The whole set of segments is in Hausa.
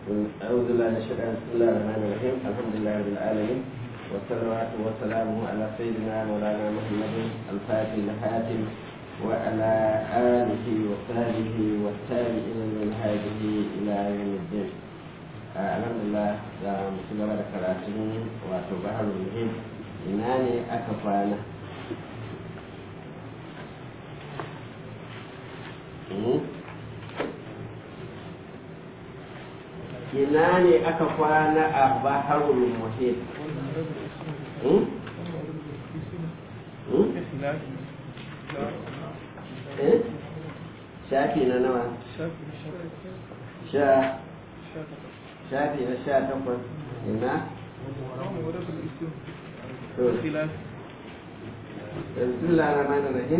أعوذ بالله من الشيطان بسم الله الرحمن الرحيم الحمد لله رب العالمين والصلوات والسلام على سيدنا مولانا محمد الفاتح الحاتم وعلى آله وصحبه والتابعين من هذه إلى يوم الدين. الحمد لله da musu gaba da karatun wato baharul muhim ina ne aka kwana ina ne aka kwana a baharul muhim shafi na nawa shafi na 18 ina بسم الله الرحمن الرحيم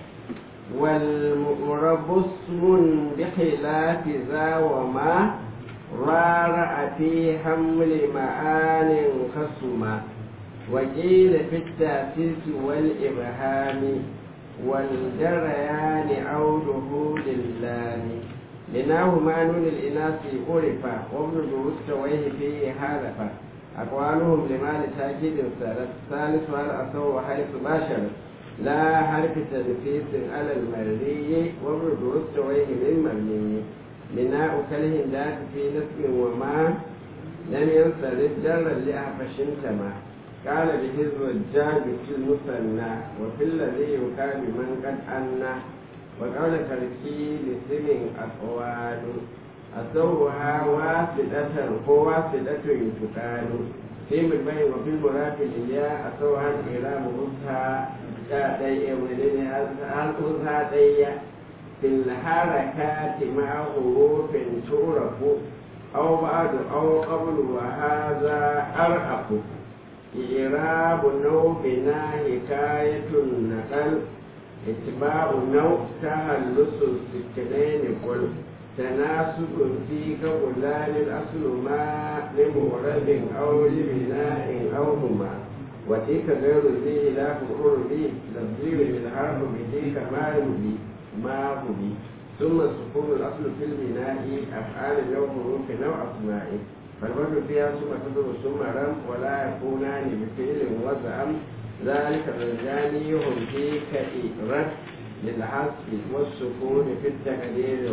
والمعرب اسم بخلاف ذا وما رارع في حمل معان خصما وقيل في التأسيس والإبهام والجريان عوده للام لناه معنون الإناث عرفا وابن دروستويه فيه حالفا أقوالهم لما لتأكيد الثالث والأصو حيث باشر لا حرف تنفيس على المري وابن دروستويه من مرمي بناء كالهندات في نسب وما لم ينصرف جرا لأحفش تما قال به الرجال في المثنى وفي الذي يقال من قد أنى وقول تركي لسم أقوال أصوها واسدة هو واسدة تقال في مدبر وفي المراد الإياء أصوها الإعلام أصها كاتي ولدها أصها تي في الحركات مع حروف تعرف أو بعد أو قبل وهذا أرأف إعراب نو بنا حكاية النقل اتباع نو تهلس السكنين قل تناسب في كولان الأصل ما لمغرب أو لبناء أو هما وتلك غير ذي لا فخور به تبديل الحرف به كما يبي ما بي ثم سكون الأصل في البناء أفعال أو حروف أو أسماء فالوجه فيها ثم تدر ثم رم ولا يكونان بفعل وزعم ذلك الرجال هم في كإرد للحذف والسكون في التقدير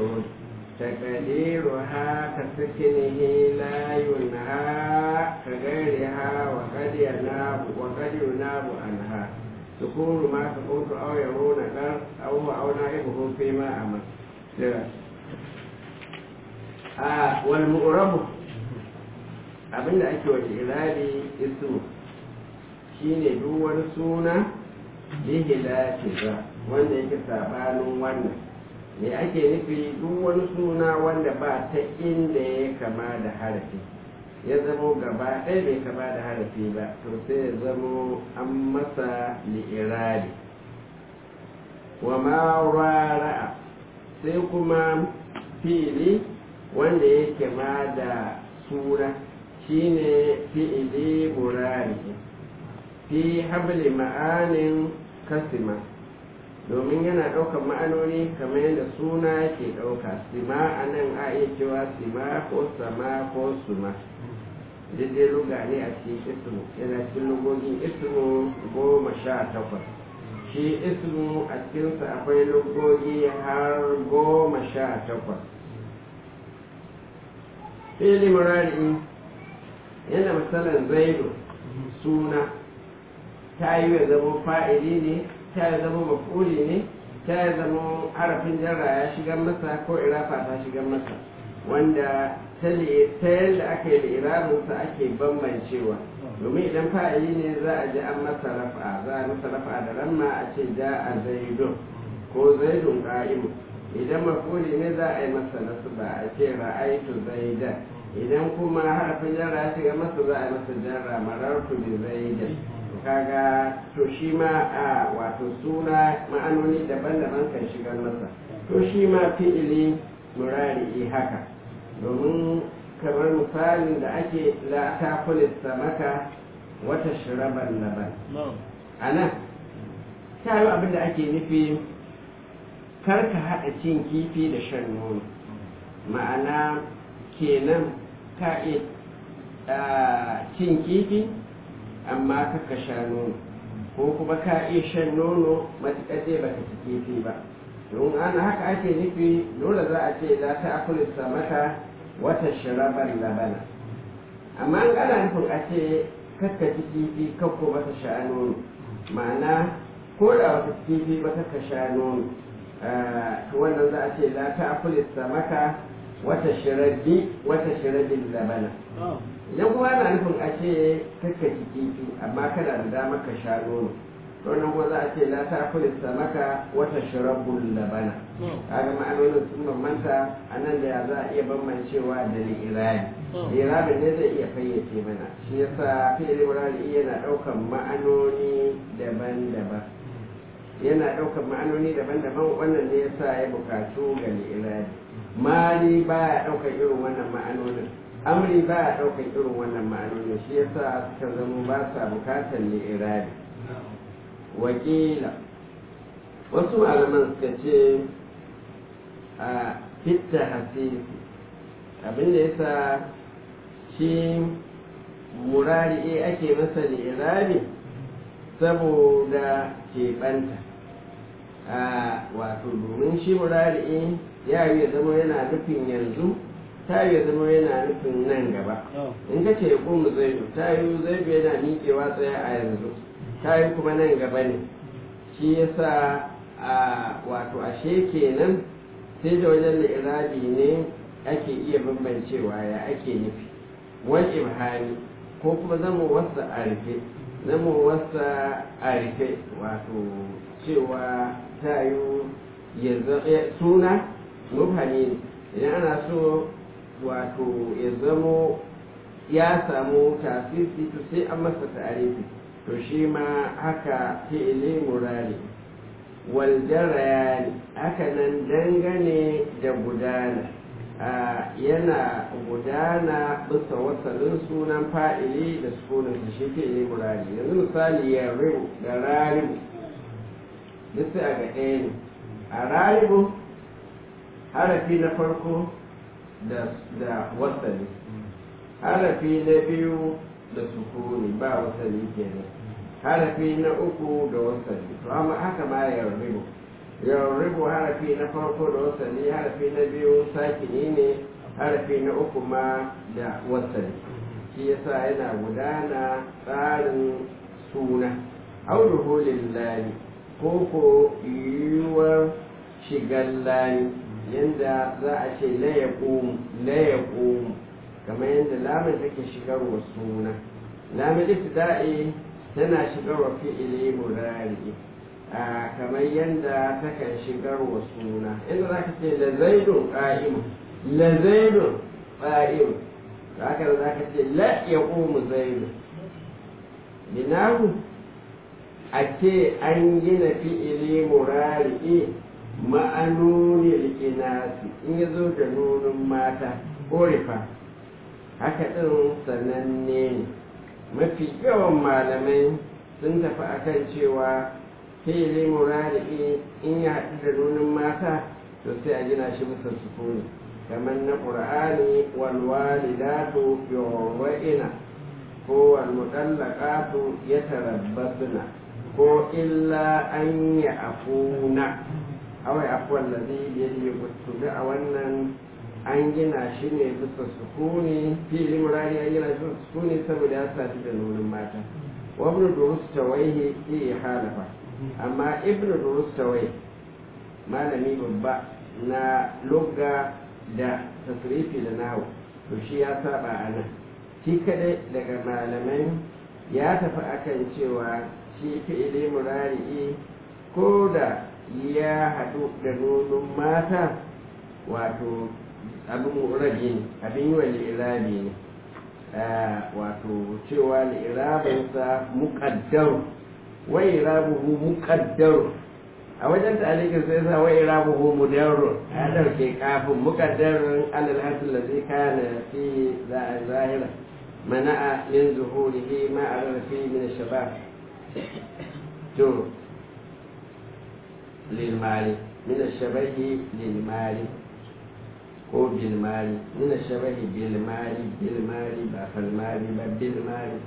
تقديرها كسكنه لا ينهى كغيرها وقد يناب عنها سكون ما تقول أو يرون نار أو نائبه فيما أمر والمؤرب abinda ake wace irari ismu shine duk wani suna jihila shiga wanda yake sabanin wannan me ake nufi duk wani suna wanda ba ta inda ya kama da harafi ya zamo gaba ɗaya bai kama da harafi ba to sai ya zamo an masa li'irari wa mawara'a sai kuma fi'ili wanda ya kama da suna shine fi'ili murari fi habli ma'anin kasima domin yana ɗaukar ma'anoni kamar yadda suna ke ɗauka sima a nan a iya cewa sima ko sama ko suma daidai luga ne a cikin ismu yana cikin lugogin ismu 18 shi ismu a cikinsa akwai lugogi har 18 fili murari yana misalin zaidu suna ta yi ya zama fa'ili ne ta yi zama mafuli ne ta yi zama harafin jarra ya shiga masa ko irafa ta shiga masa wanda ta yadda aka yi da irabinsa ake bambancewa domin idan fa'ili ne za a ji an masa rafa za a masa rafa da ramma a ce ja a zaidun ko zaidun ƙa'imu idan mafuli ne za a yi masa nasba a ce ra'aitu zaidan idan kuma harafin jarra ya shiga masa za a yi masa jarra marartu bi zaidan kaga to shi ma a wato suna ma'anoni daban-daban kan shigar masa to shi ma fi'ili murari haka domin kamar misalin da ake la ta kulista maka wata shiraban laban a nan ta yi abin da ake nufi karka haɗa cin kifi da shan nono ma'ana kenan ka iya cin kifi amma kaka sha nono, ko kuma ka iya shan nono matuƙar dai baka ci kifi ba. don ana haka ake nufi dole za a ce za ta akuli samaka wata shirabar labana. amma an gana nufin a ce kakka ci kifi kakko baka sha nono, ma'ana ko da wata kifi ba kakka sha nono, to wannan za a ce za ta akuli samaka wata shirabin labana. idan kuma ana nufin a ce kakka ci kifi amma kana da damar ka sha nono, to nan kuma za a ce la ta akuli samaka wata shirabul labana. kaga ma'anonin sun bambanta a nan da ya za a iya bambancewa da li'irabi. li'irabin ne zai iya fayyace mana, shi yasa fi'il murari yana ɗaukan ma'anoni daban-daban, wannan ne yasa ya bukatu ga li'irabi. mali baya ɗaukar irin wannan ma'anonin, amri baya ɗaukar irin wannan ma'anonin, shi yasa suka zama ba sa bukatar li'irabi. wakila wasu malaman suka ce a fitta hasisi abinda yasa shi murari ake masa li'irabi saboda keɓanta, wato domin shi murari ya yi zama yana nufin yanzu, ta yi zama yana nufin nan gaba. in ka ce ƙumu zaidu, ta yi zaidu yana miƙewa tsaye a yanzu, ta yi kuma nan gaba ne. shi yasa wato ashe kenan sai da wajen li'irabi ne ake iya bambancewa ya ake nufi. wal ibhami ko kuma zama wasa a rufe, wato cewa ta yi suna mubhami idan ana so wato ya zamo ya samu tasiri to sai an masa ta'arifi, to shi ma haka fi'ili murari. wal jarayani haka nan dangane da gudana, yana gudana bisa wasalin sunan fa'ili da sunan shi fi'ili murari. yanzu misali ya ribu da raribu duk sai a ga ɗaya ne. a raribu harafi na farko da wasali, harafi na biyu da sukuni ba wasali kenan, harafi na uku da wasali. to amma haka ma yarribu harafi na farko da wasali, harafi na biyu sakini ne, harafi na uku ma da wasali. shi yasa yana gudana tsarin suna. auduhu lillahi ko yiwuwar shigar lani, yanda za a ce la yaqumu kamar yadda lamun take shigarwa suna. lamun ibtida'i tana shigarwa fi'ili mudari kamar yadda takan shigarwa suna. inda za ka ce la zaidun qa'imun, haka za ka ce la yaqumu zaidun. binahu a ce an gina fi'ili murari ma'anoni inasi in ya zo da nunin mata orifa, haka ɗin sananne ne. mafi yawan malamai sun tafi akan cewa fi'ili murari in ya haɗu da nunin mata to sai a gina shi bisa sukuni, kamar na ƙur'ani walwalidatu yawwa'ina ko walmutallaqatu yatarabbasna ko illa an ya'funa awai afuwan da zai yi gutu a wannan an gina shi ne bisa sukuni. fili murari an gina shi bisa sukuni saboda ya sa da nunin mata. wabnu durus tawaihi iya halafa, amma ibnu durus tawai malami babba na lugga da tasrifi da nahu, to shi ya saba a nan. shi kadai daga malamai ya tafi akan cewa shi fi'ili murari ko da ya haɗu da nonon mata wato abin rabi ne, abin yi wa li'irabi ne, wato cewa li'irabinsa muƙaddaru wa irabuhu muƙaddaru. a wajen ta'alikin sai sa wa irabuhu mudarru, ya ɗauke kafin muƙaddarun alal hasil da zai kana fi zahira mana'a min zuhurihi ma a rarrafi min shabab. to للمال من الشبه للمال ko bilmari nuna shabahi bilmari ba falmari ba bilmari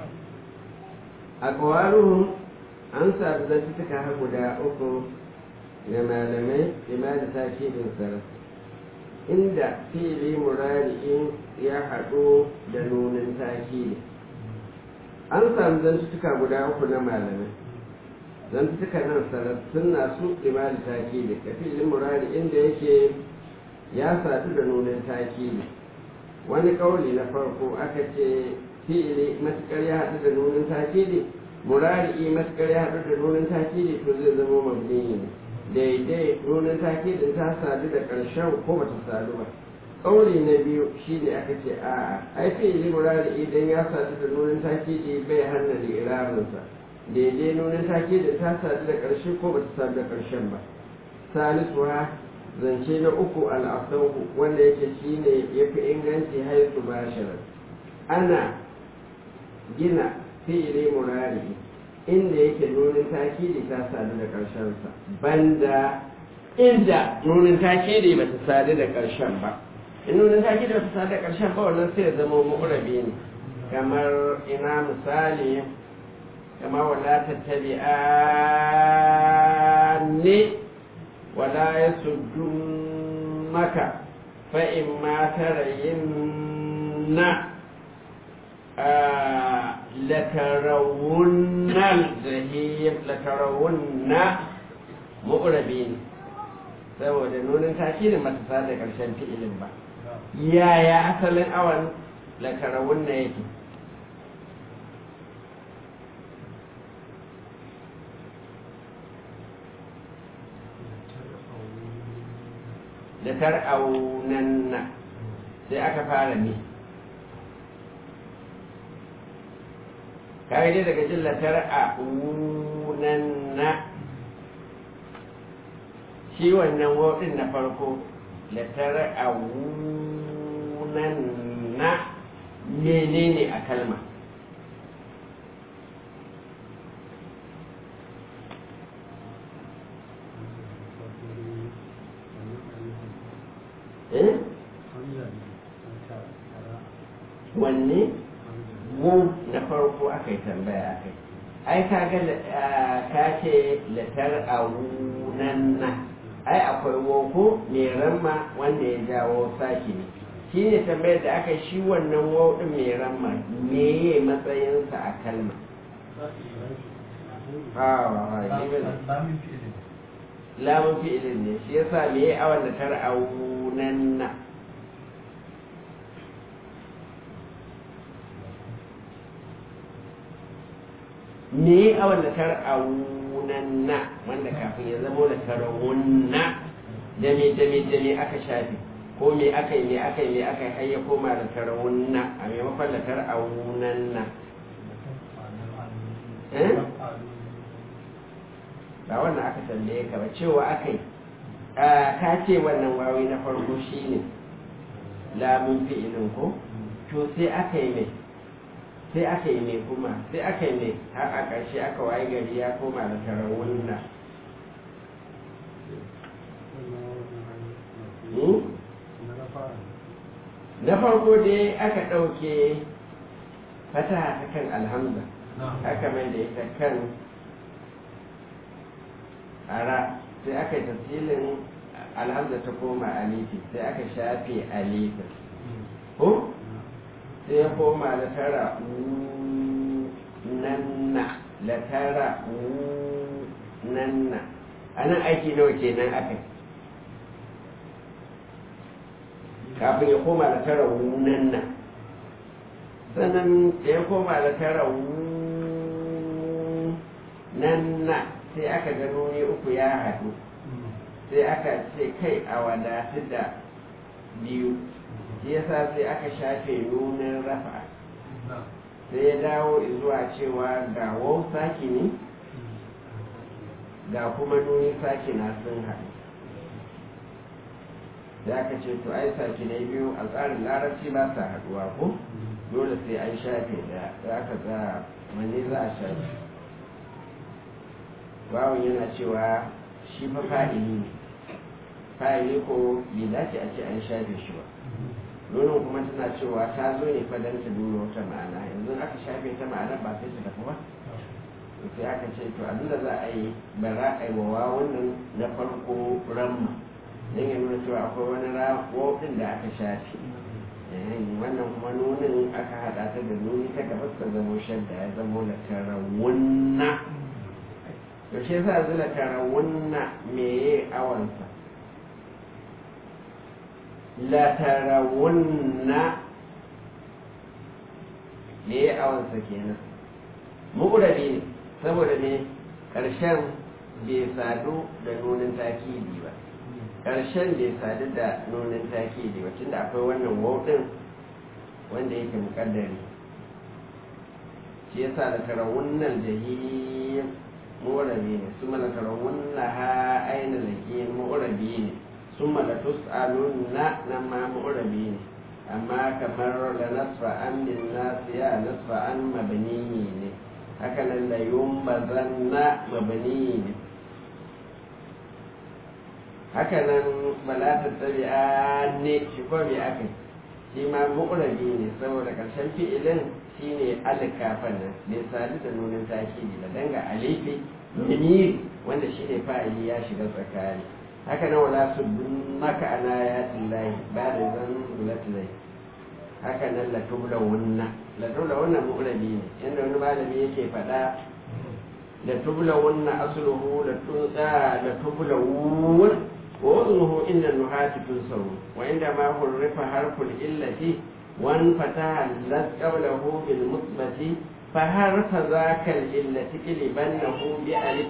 a ƙawaruhun an sabu zantuka har guda uku ga malamai imani takidin sarar inda fili murari'in ya haɗu da nunin takidi an samu zantuka guda uku na malamai zantuka nan sarar suna su imani takidi ka filin murari'in da yake ya sadu da nunin takidi wani kauli na farko aka ce fi'ili matukar ya haɗu da nunin takidi murari'i matukar ya haɗu da nunin takidi to zai zama mabni ne daidai nunin takidin ta sadu da ƙarshen ko bata sadu ba kauli na biyu shine aka ce a'a ai fi'ili murari'i idan ya sadu da nunin takidi bai hana da irarinsa daidai nunin takidin ta sadu da ƙarshe ko bata sadu da ƙarshen ba salisuwa zance na uku al'asahu wanda yake shine ya fi inganci haisu bashirar ana gina fi'ili murari inda yake nunin takidi ta sadu da ƙarshensa banda inda nunin takidi ba ta sadu da ƙarshen ba in nunin takidi ba ta sadu da ƙarshen ba wannan sai ya zama mu'rabi ne kamar ina misali kamar wala tattabi'ani ولا يصدنك فإما ترين لترون الجحيم لترون مقربين saboda nunin takirin ba ta da ƙarshen fi'ilin ba yaya asalin awan latarawun na yake da tar'aunanna sai aka fara ne kawai dai daga jin latar'aunanna shi wannan wauɗin na farko latar'aunanna menene a kalma wanne mu na farko aka yi tambaya aka yi ai ka ce latar aunanna ai akwai woko mai ramma wanda ya jawo saki ne shi ne tambayar da aka shi wannan wauɗin mai ramma meye matsayinsa a kalma lamun fi'ilin ne shi yasa meye awon latar aunanna me a wanda tar'aunanna wanda kafin ya zama da tarawunna dame aka shafi ko me aka yi har ya koma da tarawunna a maimakon da tar'aunanna ba wannan aka tambaye ka ba cewa aka yi ka ce wannan wawi na farko shine lamun fi'ilin ko to sai aka yi mai sai aka yi mai kuma sai aka yi mai har a ƙarshe aka waye gari ya koma da tarawunna na farko dai aka ɗauke fataha ta kan alhamza aka mai da ita kan ara sai aka yi tafsilin alhamza ta koma alifi sai aka shafe alifin ko sai ya koma da tara nanna la tara nanna a nan aiki nawa kenan aka yi kafin ya koma da tara nanna sannan da ya koma da tara nanna sai aka gano ne uku ya haɗu sai aka ce kai a wadatu da biyu shi yasa sai aka shafe nunin rafa sai ya dawo zuwa cewa ga wau saki ne ga kuma nunin saki na sun haɗu sai aka ce to ai saki ne biyu a tsarin larabci ba sa haɗuwa ko dole sai an shafe da aka za wanne za a shafe bawon yana cewa shi fa fa'ili ne fa'ili ko bai dace a ce an shafe shi ba nunin kuma tana cewa ta zo ne fa don ta nuna wata ma'ana yanzu aka shafe ta ma'ana ba sai ta tafi ba sai aka ce to abin da za a yi bara a yi wa wannan na farko ramma don ya nuna cewa akwai wani rawoɗin da aka shafe wannan kuma nunin aka haɗa ta da nuni ta gabas ta zamo shadda ya zamo latarawunna to shi yasa yanzu latarawunna meye awansa latarawunna meye awansa kenan mu'rabi ne saboda me ƙarshen bai sadu da nunin takidi ba ƙarshen bai sadu da nunin takidi ba tunda akwai wannan wauɗin wanda yake muƙaddari shi yasa da tarawunnan jahim mu'rabi ne summa la tarawunna ha aina lakin mu'rabi ne summa la tus'alunna nan ma mu'rabi ne amma kamar la nasfa an bin nasiya nasfa an mabni ne haka nan la yumbazanna mabni ne haka nan bala tattabi'a ne shi ko me aka shi ma mu'rabi ne saboda karshen fi'ilin shine alkafan nan bai sadu da nunin takidi ba danga alifi mimiri wanda shine fa'ili ya shiga tsakani haka nan wala sunnaka ana ayatin lahi ba da zan zulatilai haka nan la tublawunna mu'rabi ne inda wani malami yake faɗa la tublawunna asluhu la tublawun ووزنه عند النحاة تنصر وعندما حرف حرف العلة وانفتح اللذ قبله بالمثبت فحرف ذاك العلة قلبنه بألف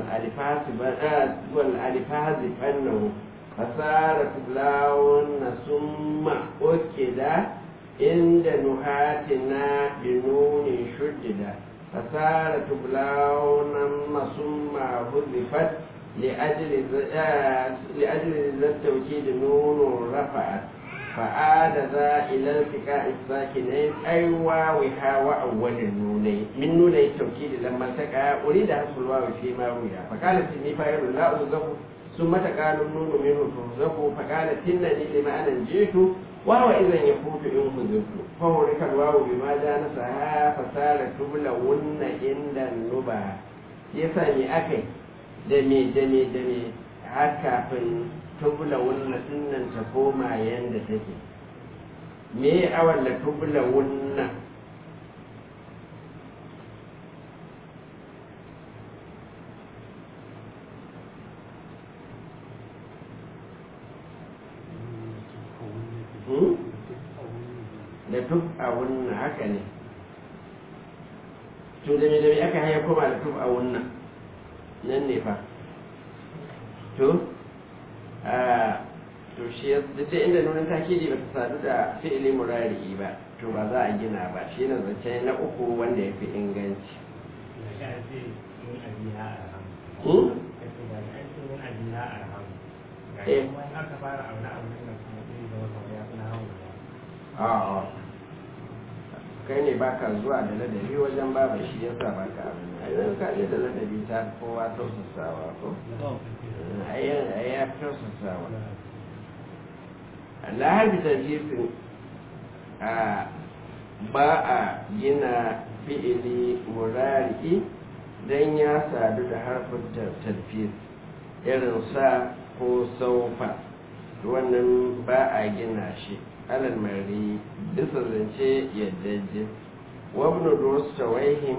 والألف حذفنه فصار تبلاون ثم أكد عند نحاتنا بنون شدد فصار تبلاون ثم حذفت لأجل ذا التوكيد نون رفعت فعاد ذا إلى التقاء الساكنين أي واوها وأول النونين من نوني التوكيد لما التقى أريد حذف الواو فيما روي فقالت إني فاعل لا أوظف ثم تقال النون منه ترزق فقالت إنني لمعنى جئت وهو إذا يفوت إن حذفت فهرك الواو بما جانسها فصار تبلون عند النبهة يسألني أكي dame har kafin tubula wunna dinnan ta koma yanda take me awal da tubula wunna da tub a wunna haka ne to dame aka haya koma da tub a wunna nan ne fa to shi duk da inda nunin takidi ba ta sadu da fi'ili murari ba to ba za a gina ba shi ne zance na uku wanda ya fi inganci a'a kai ne baka zuwa da ladabi wajen baba shi yasa baka abin idan ka je da ladabi ta kowa tausasawa ko ya tausasawa Allah harbi tajifin ba a gina fi'ili murari dan ya sadu da harfin tarfis irin sa ko saufa wannan ba a gina shi alal mari bisa zance yaddaje wabnu rustawaihin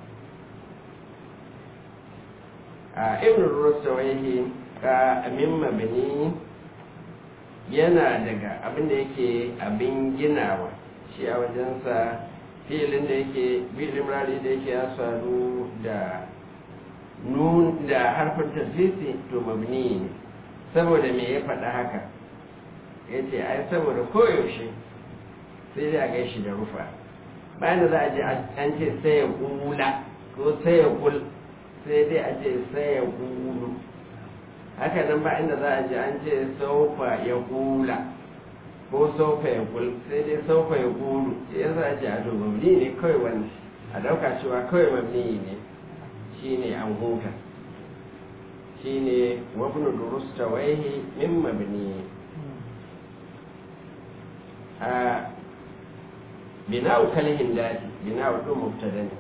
ibn rustawaihin ka amin mabini yana daga abin da yake abin ginawa shi a wajensa filin da yake filin rari da yake ya sadu da nun da harfin tasiri to mabni ne saboda me ya faɗa haka ya ce ai saboda koyaushe sai dai a gaishe da rufa bayan da za a je an ce sai ya gula ko sai ya gul sai dai a ce sai ya gulu haka nan ba inda za a je an ce saufa ya gula ko saufa ya gul sai dai saufa ya gulu sai ya za a ce a to mamni ne kawai wani a dauka cewa kawai mamni ne shi ne an huta shine wabnu durustawaihi min mabni a bina'u kalhin dadi bina'u ɗin mubtada ne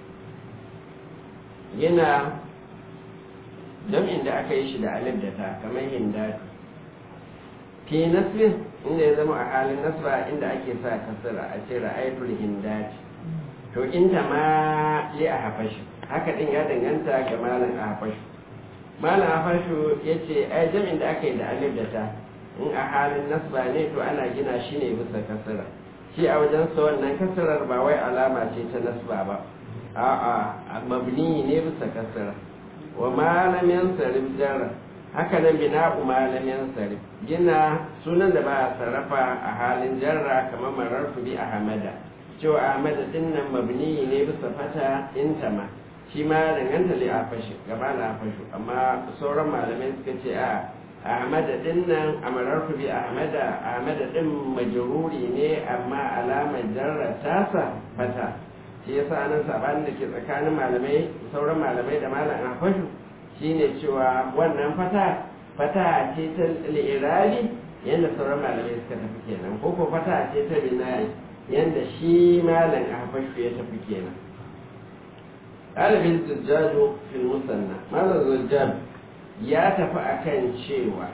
yana jam'in da aka yi shi da alif da ta kamar hindatu fi nasbin inda ya zama a halin nasba inda ake sa kasara a ce ra'aytul hindati to inda ma li a hafashi haka din ya danganta ga malam a hafashi malam a hafashu ya ce ai jam'in da aka yi da alif da ta in a halin nasba ne to ana gina shi ne bisa kasara shi a wajen sa wannan kasarar ba wai alama ce ta nasba ba a'a mabni ne bisa kasara wa malamin sarif jarra haka nan bina'u malamin sarif gina sunan da ba a sarrafa a halin jarra kamar marartu bi ahmada cewa ahmada din nan mabni ne bisa fata intama shi ma danganta li afashi gaba na afashu amma sauran malamai suka ce a ahmada din nan a marartu bi ahmada din majruri ne amma alamar jarra tasa fata shi yasa nan sabanin da ke tsakanin malamai sauran malamai da malam afashu shine cewa wannan fata ce ta li'irabi yadda sauran malamai suka tafi kenan ko ko fata ce ta binayi yadda shi malam afashu ya tafi kenan ɗalibin zujjaju fil musanna malam zujjaj ya tafi akan cewa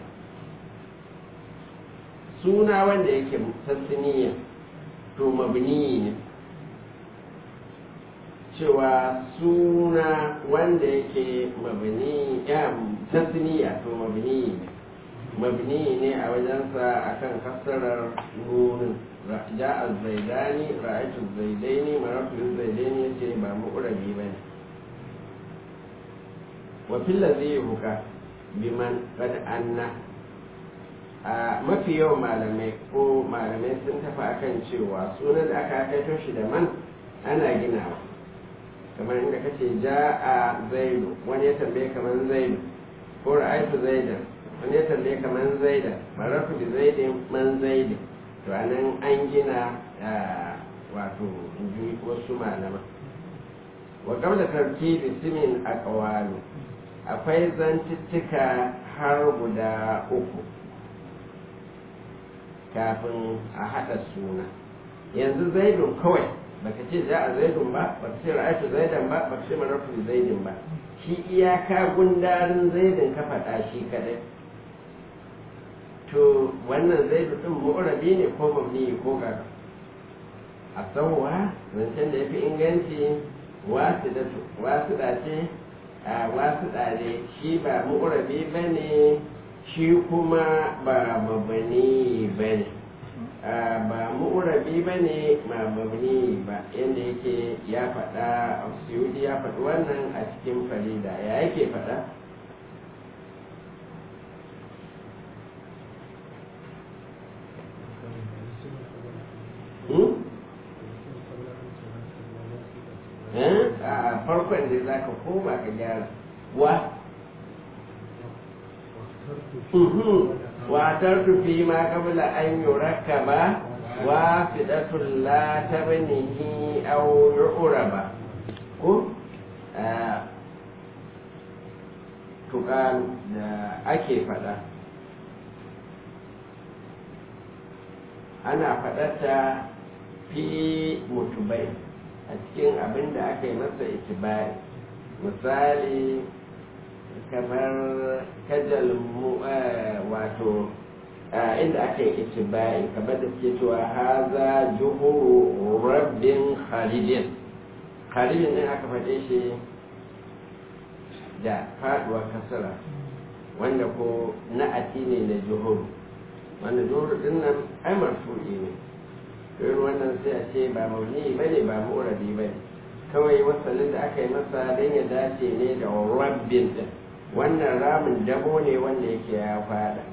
suna wanda yake tasniya to mabni ne cewa suna wanda yake mabni ya tasniya to mabni ne a wajensa akan kasarar nunin ja'a zaidani ra'aytu zaidaini marartu zaidaini yace ba mu'rabi bane wa fil ladhi yuhka biman qad anna a mafi yawan malamai sun tafi akan cewa sunan da aka kaito shi da man ana ginawa kamar inda kace ja'a zaidu wani ya tambaye kamar zaidu ko ra'aytu zaidan wani ya tambaye kamar zaidan marartu bi zaidin man zaidin to anan an gina wato inji wasu malama wa qabla tartibi simin aqwalu akwai zantuttuka har guda uku kafin a hada suna yanzu zaidun kawai baka ce za a zaidun ba baka ce ra'aytu zaidan ba baka ce marartu zaidin ba shi iyaka gundarin zaidin ka faɗa shi kadai to wannan zaidu din mu'rabi ne ko mabni ko ga a sauwa zancen da yafi inganci wasuɗa ce a wasuɗa ne shi ba mu'rabi bane shi kuma ba mabni bane ba mu'rabi bane ma mabni ba yanda yake ya faɗa Suyuti ya faɗi wannan a cikin farida ya yake faɗa a farkon da za ka koma ka gyara watar tufi ma kabla an yi raka ba wa fidatun la ta banihi au yu'ura ba ko tuƙalu da ake faɗa ana faɗata fi mutubai a cikin abin da aka yi masa itibari misali kamar kajal wato inda aka yi itibari kamar da suke cewa haza juhuru rabbin khalidin khalidin din aka faɗe shi da faɗuwar kasara wanda ko na'ati ne na juhuru wanda juhuru din nan ai marfu'i ne irin wannan sai a ce ba mauni ba ne ba mu'rabi ba ne kawai wasalin da aka yi masa don ya dace ne da rabbin din wannan ramin dabo ne wanda yake ya fada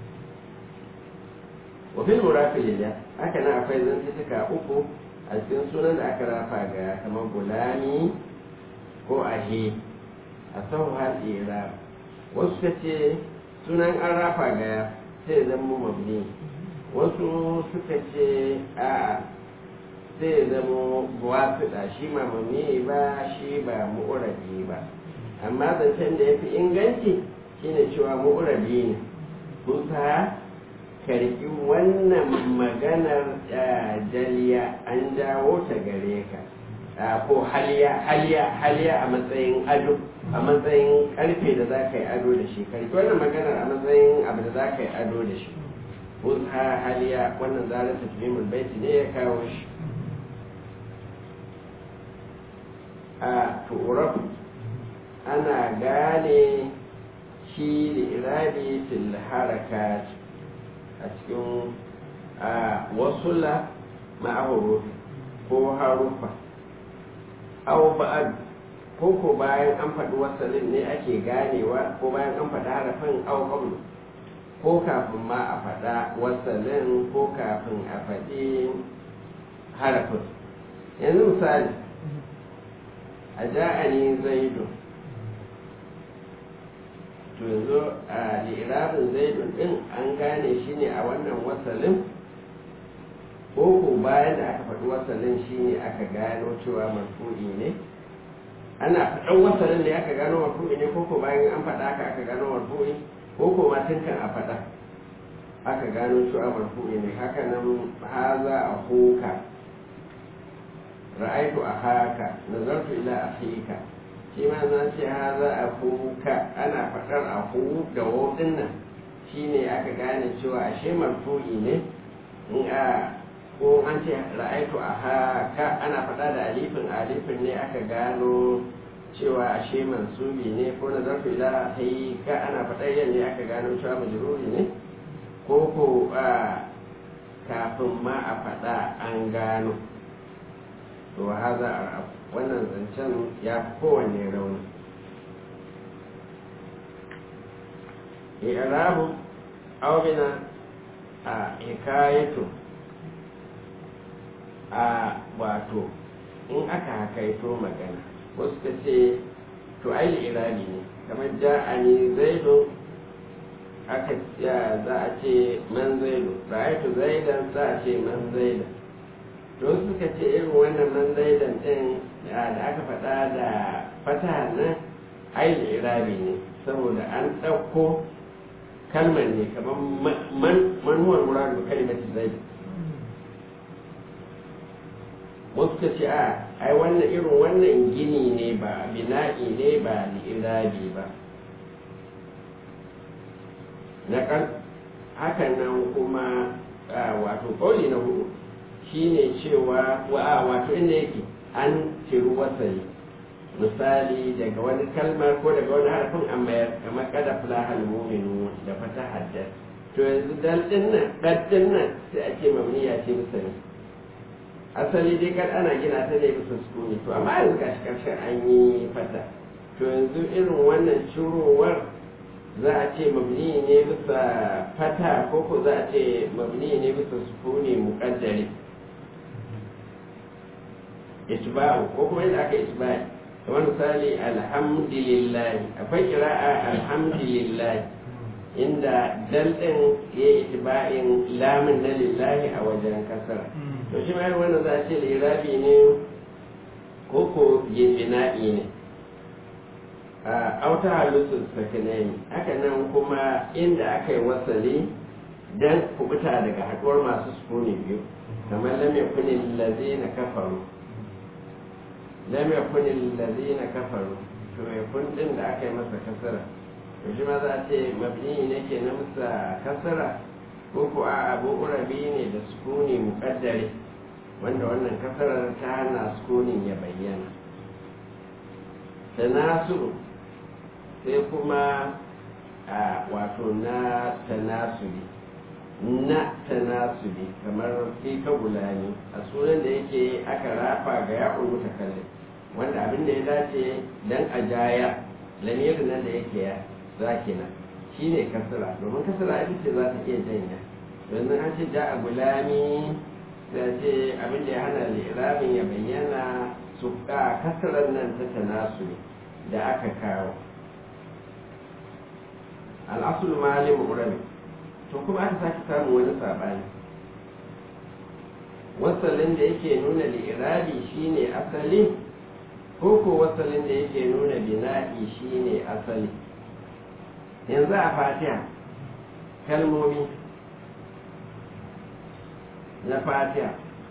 wafin murafilila haka nan akwai zantuka uku a cikin sunan da aka rafa ga kamar gulami ko ahe a sauhar ira wasu ka ce sunan an rafa ga sai zama mabni wasu suka ce a sai zama wasuɗa shi ma mami ba shi ba mu'urabi ba amma zancen da ya fi inganci shine cewa mu'rabi ne kusa karki wannan maganar jaliya an jawo ta gare ka ko haliya a matsayin ado a matsayin karfe da za ka yi ado da shi karki wannan maganar a matsayin abu da za ka yi ado da shi kusa haliya wannan zarar tafimul baiti ne ya kawo shi a turab ana gane shi da iradi fil harakat a cikin wasula ma'ahuru ko harufa au ba'ad ko bayan an faɗi wasalin ne ake ganewa ko bayan an faɗi harafin au qablu ko kafin ma a faɗa wasalin ko kafin a faɗi harafin yanzu misali a ja'ani zaidun to yanzu a li'irabin zaidun din an gane shi ne a wannan wasalin ko bayan da aka faɗi wasalin shi ne aka gano cewa marfu'i ne ana faɗan wasalin ne aka gano marfu'i ne ko bayan an faɗa aka gano marfu'i ko ma tun kan a faɗa aka gano cewa marfu'i ne haka nan haza a huka ra'aitu a haka nazartu ila akhika shi ma na ce haza a huka ana faɗar a hu da wodin nan shi ne aka gane cewa ashe marfu'i ne in a ko an ce ra'aitu a haka ana faɗa da alifin ne aka gano cewa ashe mansubi ne ko nazartu ila akhika ana faɗar yan ne aka gano cewa majruri ne ko kafin ma a faɗa an gano to haza a wannan zancen ya fi kowanne rauni i'rabu aubina a hikayatu a wato in aka hakaito magana wasu ka ce to ai irabi ne kamar ja'ani zaidu aka za a ce man zaidu ra'aytu zaidan za a ce man zaidan to suka ce irin wannan man zaidan din da aka faɗa da fataha nan ai irabi ne saboda an ɗauko kalmar ne kamar man huwa muradu kalimati zaid wasu ka ce ai wannan irin wannan gini ne ba bina'i ne ba irabi ba na kan hakan nan kuma wato kauli na hudu shine cewa wato inda yake an ciru wasali misali daga wani kalmar ko daga wani harafin an mayar kamar kada fulahal mu'minu da fata haddar to yanzu daldin nan sai ake mamniya ce bisa ne asali dai kad ana gina ta ne bisa sukuni to amma yanzu gashi karshen an yi fata to yanzu irin wannan cirowar za a ce mabni ne bisa fata ko za a ce mabni ne bisa sukuni muqaddari itba'u ko kuma yadda aka itba'i kamar misali alhamdulillah akwai kira'a alhamdulillah inda dal din ya itba'in lamun na lillahi a wajen kasara to shi ma wannan za a ce lirabi ne ko bina'i ne auta halusul sakinai haka nan kuma inda aka yi wasali dan kubuta daga haduwar masu sukuni biyu kamar lam yakunil ladzina kafaru lam yakunil ladzina kafaru to yakun din da aka yi masa kasara to shi ma za a ce mabni ne ke na masa kasara ko a abu urabi ne da sukuni muqaddari wanda wannan kasarar ta hana sukunin ya bayyana tanasuru sai kuma wato na tanasuli kamar fi kabulani a sunan da yake aka rafa ga ya'ul mutakallim wanda abin da ya dace dan a jaya lamirin nan da yake ya zakina shine kasra domin kasra ita ce za ta iya janya domin an ce ja'a gulami sai ce abin da ya hana li'irabin ya bayyana su kasrar nan ta tanasuli da aka kawo al'asul malim urabi to kuma aka sake samun wani sabani wasalin da yake nuna li'irabi shine asali ko wasalin da yake nuna bina'i shine asali yanzu a fatiha kalmomi na fatiha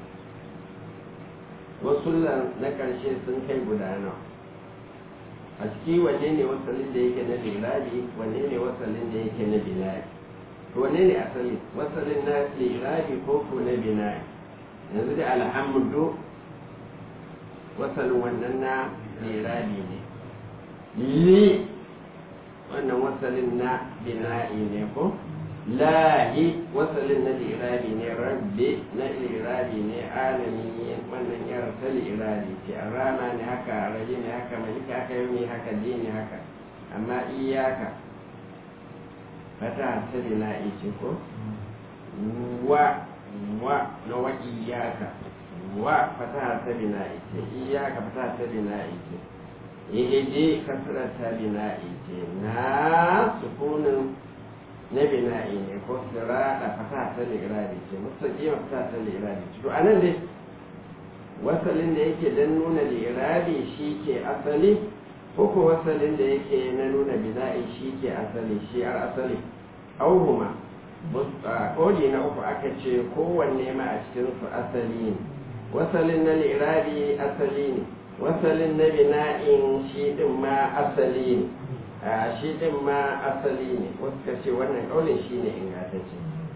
wasu na ƙarshe sun kai guda nawa a ciki wanne ne wasalin da yake na lirabi wanne ne wasalin da yake na bina'i wanne ne asali wasalin na lirabi ko ko na bina'i yanzu da alhamdu wasalin wannan na lirabi ne li wannan wasalin na bina'i ne ko lahi wasalin na lirabi ne rabbi na lirabi ne alami wannan yar ta lirabi ce a rana ne haka raji ne haka malika haka yau ne haka dini haka amma iyaka fata ta bina'i ce ko wa na wa iyaka wa fata ta bina'i ce iyaka fata ta bina'i ce ihiji kasrar ta bina'i ce na sukunin na bina'i ne ko sirada fata ta lirabi ce mustaqima fata ta lirabi to anan dai wasalin da yake dan nuna lirabi shi ke asali ko ko wasalin da yake na nuna bina'i shi ke asali shi ar asali auhuma kodi na uku aka ce kowanne ma a cikin su asali ne wasalin na lirabi asali ne wasalin na bina'in shi din ma asali ne shi din ma asali ne wasu ka ce wannan kaulin shi ne ingantacce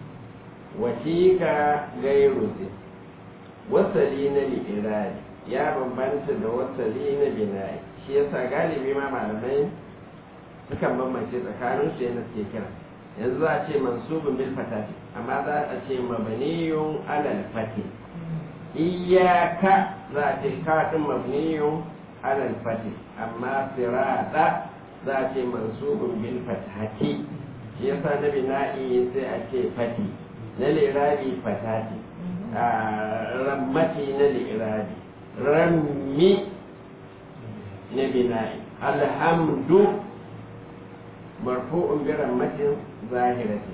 watika gairu zai wasali na li'irabi ya bambanta da wasali na bina'i shi yasa galibi ma malamai sukan bambance tsakanin su yana suke kira yanzu za a ce mansubun bil fatati amma za a ce mabaniyun alal fati iyaka za a ce kaɗin mabniyun alal fati amma sirata za a ce mansubun bil fatati shi yasa na bina'i sai a ce fati na lirabi fatati rammati na lirabi rammi na bina'i alhamdu marfu'un bi rammatin zahirati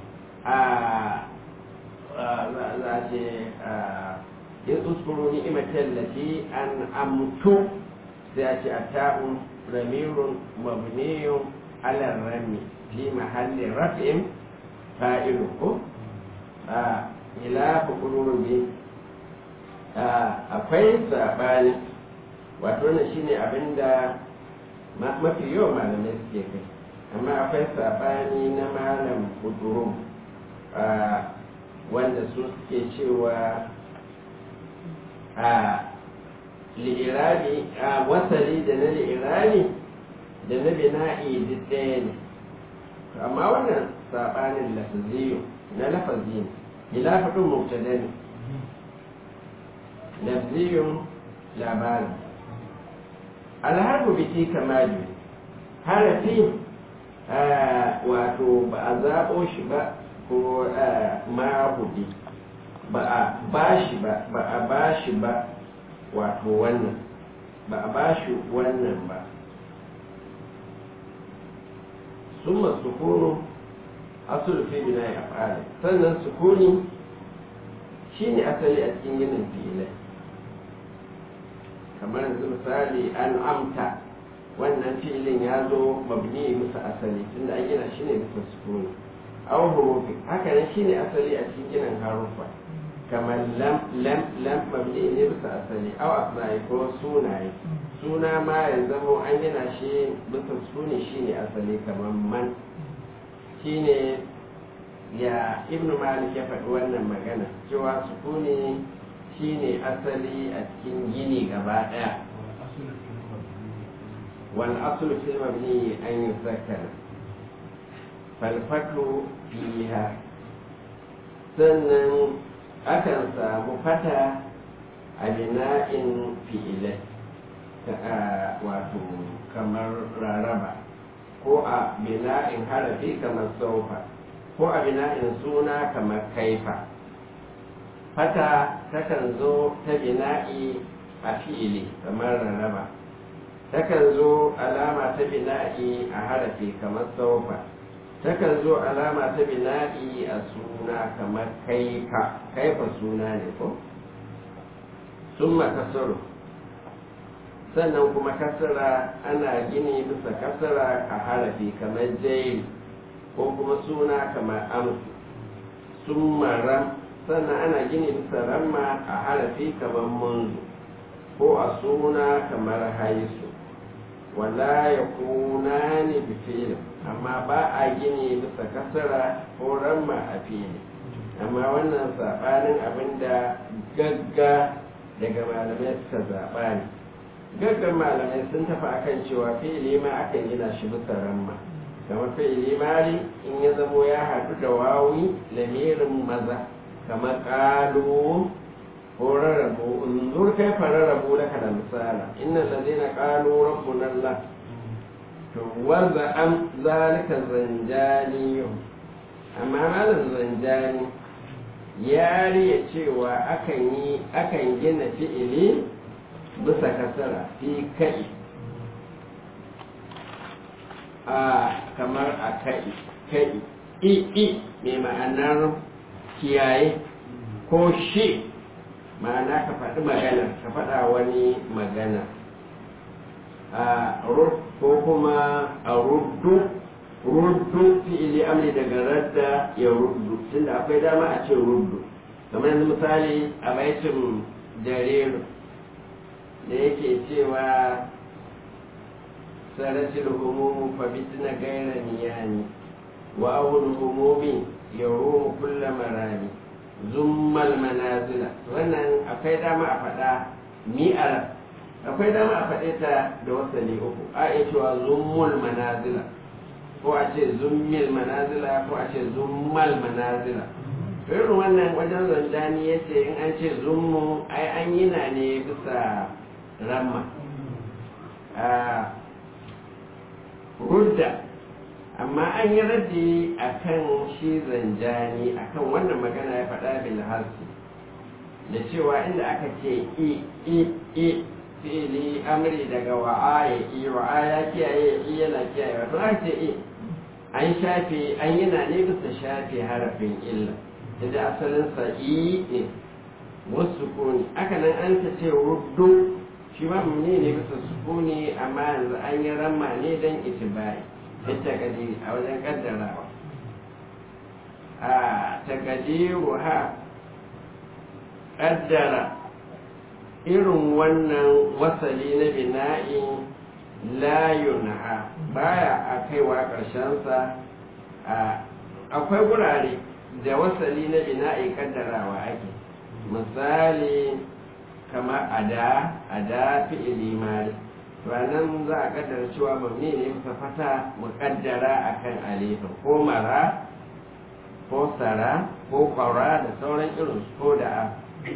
za a ce in uskuru ni'imatan lati an amtu sai a ce atta'un ramirun mabniyun ala rami fi mahalli raf'in fa'ilu ko ila fukurun bi akwai sabani wato wannan shine abinda mafi yawan malamai suke kai amma akwai sabani na malam fukurun wanda su suke cewa li'irabi wasali da na li'irabi da na bina'i duk ɗaya ne amma wannan saɓanin lafaziyo na lafazi ne ila faɗin mubtada ne lafziyun labari alharbu biki kamali harafi wato ba a zaɓo shi ba ko mahudi ba a bashi ba wato wannan ba a bashi wannan ba summa sukunu asulu fi bina'i af'ali sannan sukuni shine asali a cikin ginin fi'ilai kamar yanzu misali an amta wannan fi'ilin ya zo mabni musu asali tunda an gina shi ne bisa sukuni aw hurufi haka ne shine asali a cikin ginin harufa kamar lam mabni ne bisa asali aw asma'i ko sunaye suna ma ya zamo an gina shi bisa sukuni shine asali kamar man shine ya ibnu malik ya faɗi wannan magana cewa sukuni shine asali a cikin gini gaba ɗaya wal aslu fil mabni an yuzakkara fal fatlu fiha sannan akan samu fata a bina'in fi'ilai wato kamar raraba ko a bina'in harafi kamar saufa ko a bina'in suna kamar kaifa fata takan zo ta bina'i a fi'ili kamar raraba takan zo alama ta bina'i a harafi kamar saufa takan zo alama ta bina'i a suna kamar kaifa suna ne ko summa kasaru sannan kuma kasara ana gini bisa kasara a harafi kamar jairi ko kuma suna kamar amsu sun maram sannan ana gini bisa ramma a harafi kamar munzu ko a suna kamar haisu wala ya kuna ne bifilin amma ba a gini bisa kasara ko ramma a fili amma wannan saɓanin abinda gagga daga malamai suka zaɓa ne gaggan malamai sun tafi akan cewa fi'ili ma akan gina shi bisa ramma kamar fi'ili mari in ya zamo ya haɗu da wawi lamirin maza kamar ƙalu ko rarrabu unzur kai fa rarrabu laka da misala innal ladina qalu rabbuna allah to wanda am zalika zanjani amma malam zanjani ya riya cewa akan gina fi'ili bisa kasara fi kai kamar a kai i mai ma'anar kiyaye ko shi ma'ana ka faɗi magana ka faɗa wani magana ko kuma a ruddu fi'ili amri daga radda ya ruddu tunda akwai dama a ce ruddu kamar yanzu misali a baitin jariru da yake cewa saratil humumu fa bitna gaira niyani wa awul humumi yarumu kulla marami zummal manazila wannan akwai dama a faɗa mi'ar akwai dama a faɗe ta da wasali uku a iya cewa zummul manazila ko a ce zummil manazila ko a ce zummal manazila irin wannan wajen zanjani ya ce in an ce zummu ai an yi na ne bisa ramma rudda amma an yi raddi a kan shi zanjani a kan wannan magana ya faɗa bilhassi da cewa inda aka ce i fi'ili amri daga wa'a ya kiyaye i yana kiyaye wato aka ce i an shafe an yana ne bisa shafe harafin illa inda asalinsa i ne wasu sukuni aka nan an ta ce ruddu shi ma ne bisa sukuni amma yanzu an yi ramma ne don itibai ita kadiri a wajen kaddarawa a takadiru ha kaddara irin wannan wasali na bina'i layun ha baya a kaiwa ƙarshensa akwai gurare da wasali na bina'i kaddarawa ake misali kama ada fi'ili mari ranar za a kaddara cewa mabni ne muka fata muƙaddara akan alifin ko mara ko sara ko kwara da sauran irin ko da a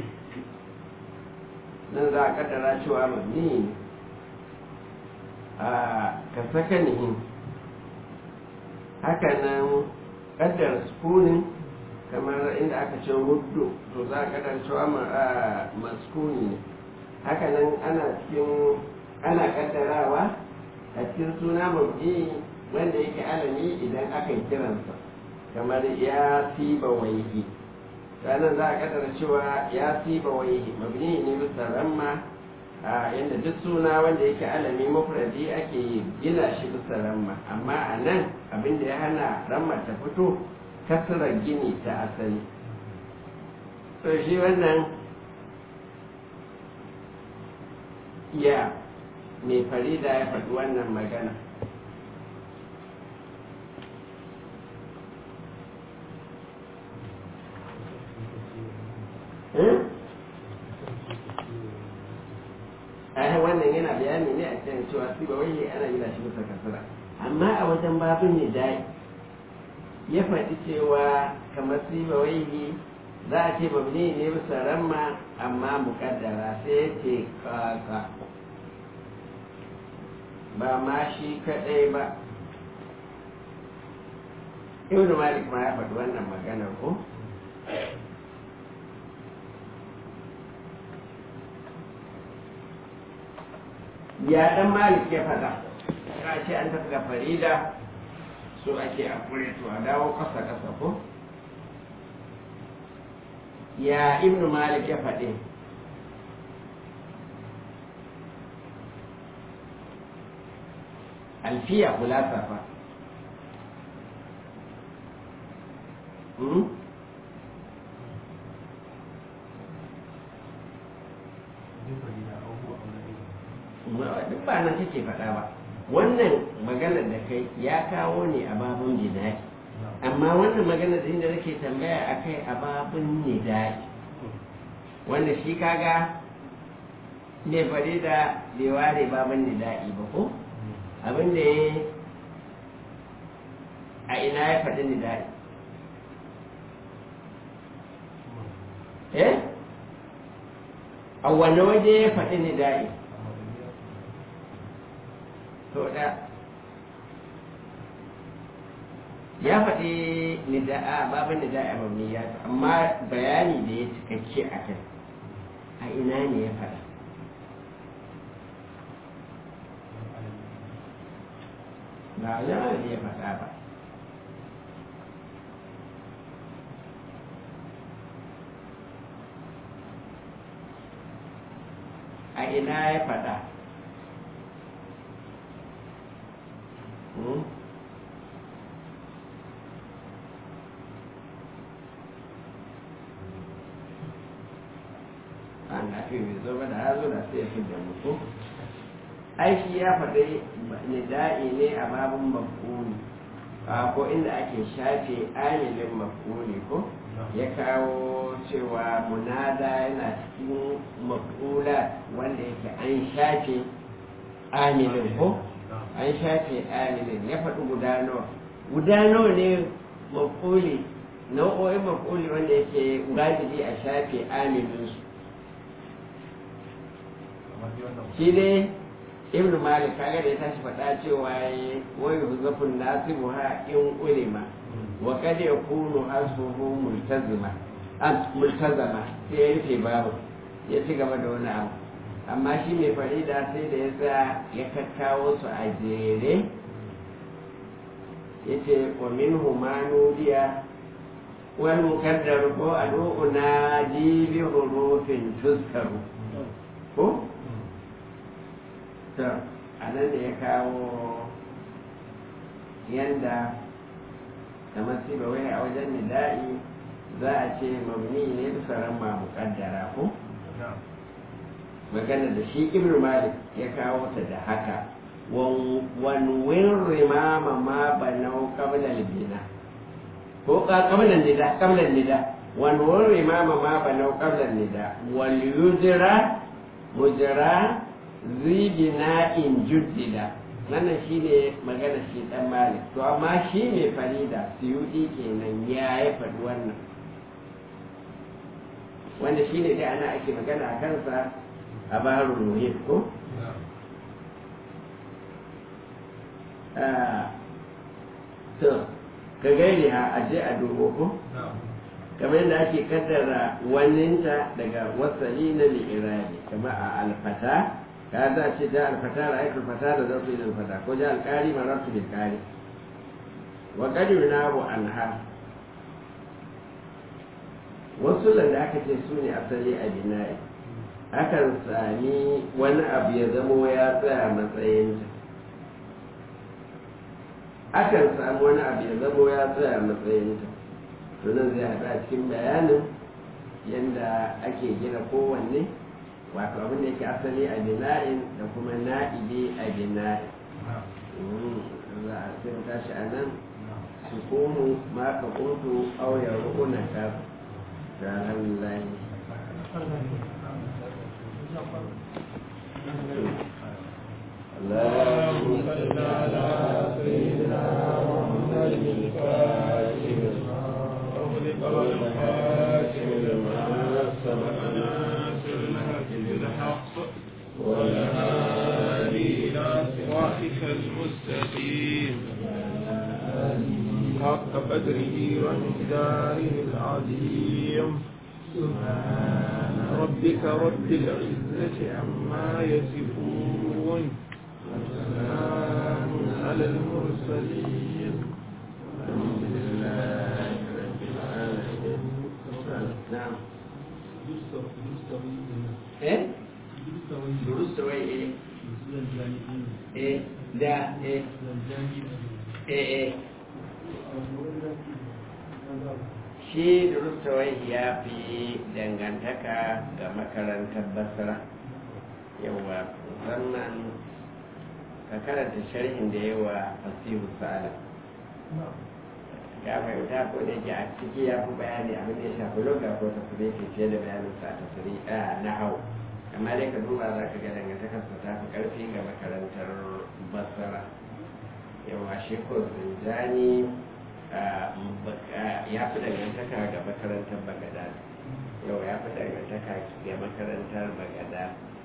nan za a kaddara cewa mabni a ka saka nihin haka nan kaddara sukunin kamar inda aka ce ruddu to za a kaddara cewa maskuni ne haka nan ana kaddarawa a cikin suna mabni wanda yake alami idan aka yi kiransa kamar ya siba waihi ranar za a kaddara cewa ya siba waihi mabni ne bisa ramma yadda duk suna wanda yake alami mufradi ake gina shi bisa ramma amma a nan abinda ya hana ramma ta fito kasarar gini ta asali to shi wannan ya mai farida ya faɗi wannan magana wannan yana bayani ne a cikin cewa su ba wai ana gina shi bisa kasara amma a wajen babin ne dai ya faɗi cewa kamar su ba wai za a ce babni ne bisa ramma amma muƙaddara sai ya ce kaka ba ma shi kaɗai ba ibn malik ma ya faɗi wannan maganar ko ya ɗan malik ya faɗa ya ce an tafi ga farida so ake a kure to a dawo ƙasa ko ya ibn malik ya faɗi alfiya kulasa fa duk ba nan take faɗa ba wannan maganar da kai ya kawo ne a babun jina'i amma wannan maganar da inda nake tambaya akai a babun nida'i wanda shi kaga ne fari da bai ware babun nida'i ba ko abin da ya a ina ya faɗi nida'i a wane waje ya faɗi nida'i to da ya faɗi nida'a babin nida'a mabniya amma bayani da ya cikakke a kai a ina ne ya faɗa ba yana da ya faɗa ba a ina ya faɗa an nafi mai zo ba da ya zo da sai ya fi da mutu aiki ya faɗi nida'i ne a babin maf'uli ko inda ake shafe amilin maf'uli ko ya kawo cewa munada yana cikin maf'ula wanda yake an shafe amilin ko an shafe amilin ya faɗi guda nawa ne maf'uli nau'o'in maf'uli wanda yake wajibi a shafe amilinsu shi ne ibn malik kaga da ya tashi faɗa cewa ya wai huzafin nasibu ha in ulima wa kad yakunu asfuhu multazama sai ya rufe babu ya ci gaba da wani abu amma shi mai farida sai da ya sa ya kakkawo su a jere ya ce wa min humanudiya wal mukaddar ko adu'una jibi hurufin tuskaru ko to a nan da ya kawo yanda kamar siba wai a wajen nida'i za a ce mabni ne bisa ramma muƙaddara ko magana da shi ibn malik ya kawo ta da haka wanwin rimama ma banau qabla al-bina ko qabla nida wanwin rimama ma banau qabla nida wal yujra mujra zibina in juddida wannan shi ne magana shi dan malik to amma shi mai farida suyudi kenan ya yi faɗi wannan wanda shi ne dai ana ake magana a kansa a baharul muhit ko to ka gairi a aje a dubo ko kamar yadda ake kaddara waninta daga wasali na li'irabi kamar a alfata ka za ce ja alfata ra'aytul fata da zarfi lil fata ko ja alqari marartu bil qari wa qad yunabu anha wasu da aka ce su ne asali a bina'i akan sami wani abu ya zamo ya tsaya matsayinta akan sami wani abu ya zamo ya tsaya matsayinta to nan zai haɗa cikin bayanin yadda ake gina kowanne wato abin da yake asali a bina'in da kuma na'ibi a bina'in za a sai tashi a nan su komu ma ka kuntu auya ru'una ka da alhamdulillah اللهم صل على سيدنا محمد الفاتح أغلق والخاتم لما سبق ناصر الحق بالحق والهادي إلى صراطك المستقيم حق قدره ومقداره العظيم سبحان ربك رب العزة عما يصفون وسلام على المرسلين الحمد لله رب العالمين. نعم. ايه؟ دروس ايه؟ ايه؟ da shi durustawai ya fi dangantaka ga makarantar basra yawa musamman ka karanta sharhin da yawa fasihu sa'ala ya fahimta ko da ke a ciki ya fi bayani abin da ya shafi loga ko tasiri ke fiye da bayanin sa tasiri na hau amma dai ka duba za ka ga dangantakarsa ta fi karfi ga makarantar basra yawa shi ko zinjani ya fi dangantaka ga makarantar bagada yau ya fi dangantaka ga makarantar bagada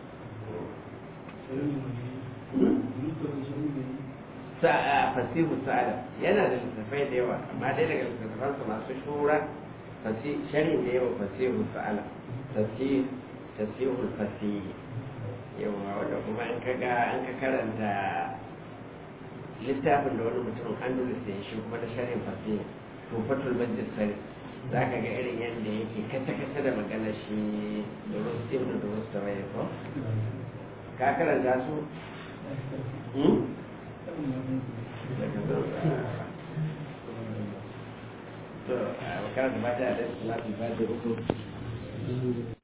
fasihu sa'ada yana da littattafai da yawa amma dai daga littattafansa masu shura sharhin da yawa fasihu sa'ala tasihul fasihi yawa wanda kuma an ka karanta littafin da wani mutum andalus ya shi kuma da sharhin fasihi tufatul majid sari za ka ga irin yadda yake kasa da magana shi da rusti da rusta mai ko ka karanta su to a karanta ba ta da su za su ba da uku